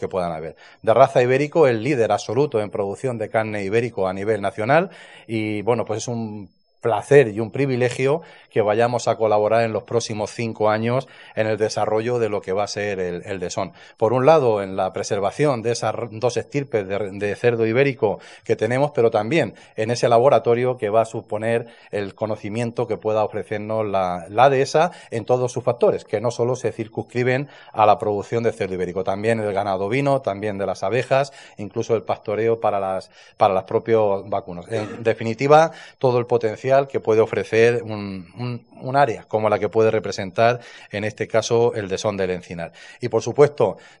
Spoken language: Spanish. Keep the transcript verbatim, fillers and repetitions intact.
que puedan haber. De raza ibérico, el líder absoluto en producción de carne ibérico a nivel nacional y, bueno, pues es un placer y un privilegio que vayamos a colaborar en los próximos cinco años en el desarrollo de lo que va a ser el, el Desón. Por un lado, en la preservación de esas dos estirpes de, de cerdo ibérico que tenemos, pero también en ese laboratorio que va a suponer el conocimiento que pueda ofrecernos la, la dehesa en todos sus factores, que no solo se circunscriben a la producción de cerdo ibérico, también el ganado ovino, también de las abejas, incluso el pastoreo para las para los propios vacunos. En definitiva, todo el potencial que puede ofrecer un, un, un área como la que puede representar en este caso el Desón del Encinar. Y por supuesto,